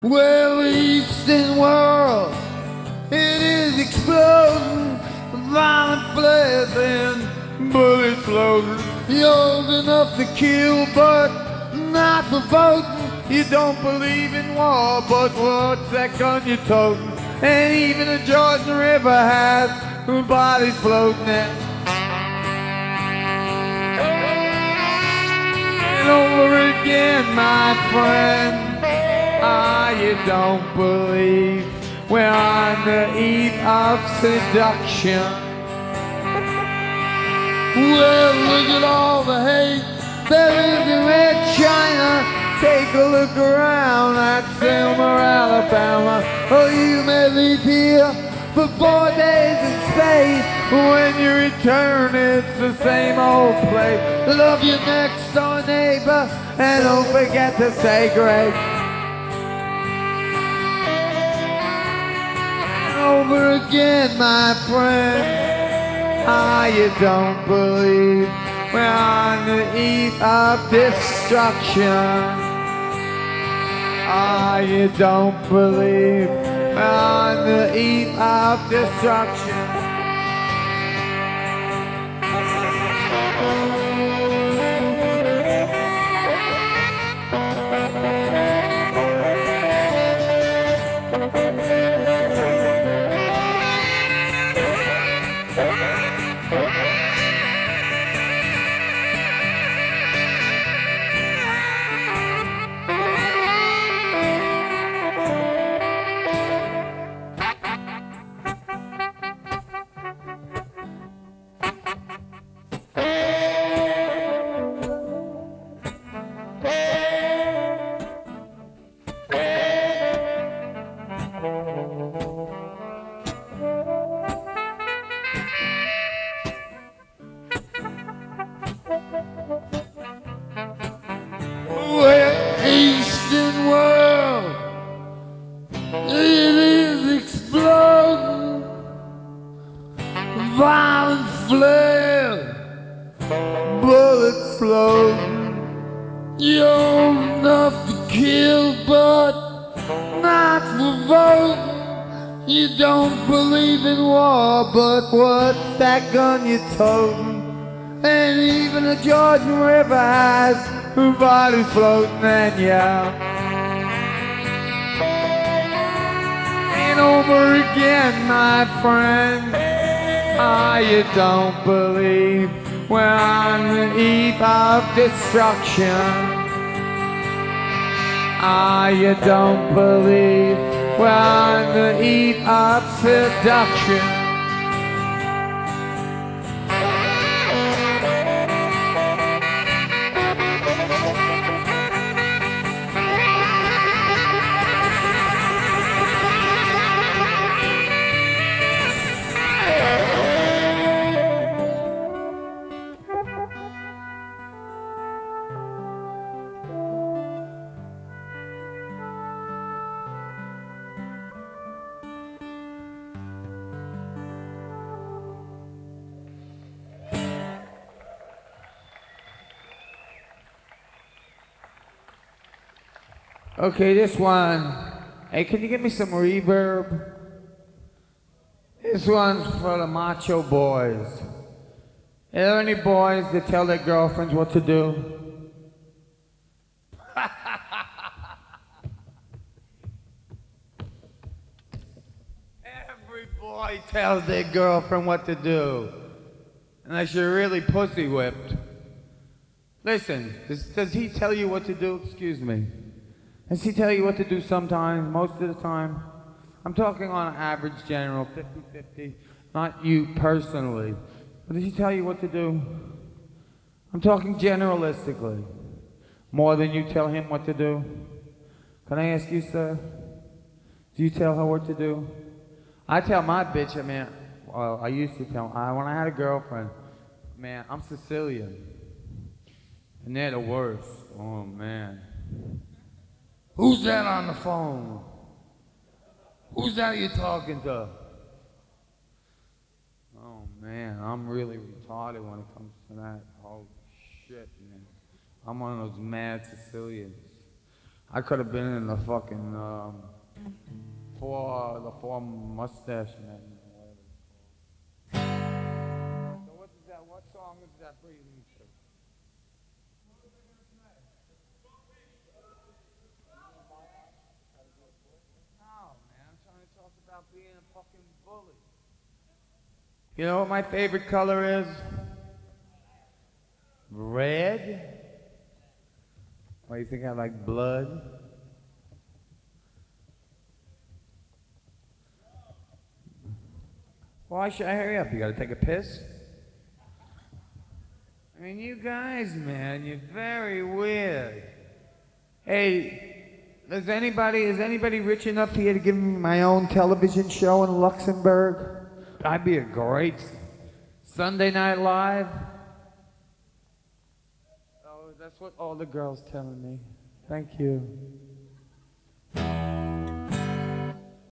Well, the Eastern world, it is exploding, violent flares and bullets loading. You're old enough to kill, but not for voting. You don't believe in war, but what's that gun you're toting? And even the Jordan River has bodies floating in. And over again, my friend. You don't believe we're on the eve of seduction. Well, look at all the hate there is in Red China. Take a look around at Selma, Alabama. Oh, you may leave here for 4 days in space. When you return, it's the same old place. Love your next door neighbor and don't forget to say grace. Over again, my friend. You don't believe we're on the eve of destruction. You don't believe we're on the eve of destruction. Eastern world, it is exploding, violent flare, bullets floating. You're old enough to kill, but not for voting. You don't believe in war, but what's that gun you're toting? And even the Jordan River has bodies floating and yeah. And over again, my friend. You don't believe we're on the eve of destruction. You don't believe we're on the eve of seduction. Okay, this one. Hey, can you give me some reverb? This one's for the macho boys. Are there any boys that tell their girlfriends what to do? Every boy tells their girlfriend what to do. Unless you're really pussy whipped. Listen, does he tell you what to do? Excuse me. Does he tell you what to do sometimes, most of the time? I'm talking on an average general, 50-50, not you personally. But does he tell you what to do? I'm talking generalistically. More than you tell him what to do? Can I ask you, sir? Do you tell her what to do? I tell my bitch, well, I used to tell, when I had a girlfriend, man, I'm Sicilian. And they're the worst. Oh, man. Who's that on the phone? Who's that you're talking to? Oh man, I'm really retarded when it comes to that. Holy shit, man. I'm one of those mad Sicilians. I could have been in the fucking four mustache men. So what is that? What song is that breathing to? No, man, I'm trying to talk about being a fucking bully. You know what my favorite color is? Red. Why, you think I like blood? Why should I hurry up? You gotta take a piss? I mean, you guys, man, you're very weird. Hey, is anybody rich enough here to give me my own television show in Luxembourg? I'd be a great Sunday Night Live. Oh, that's what all the girls telling me. Thank you.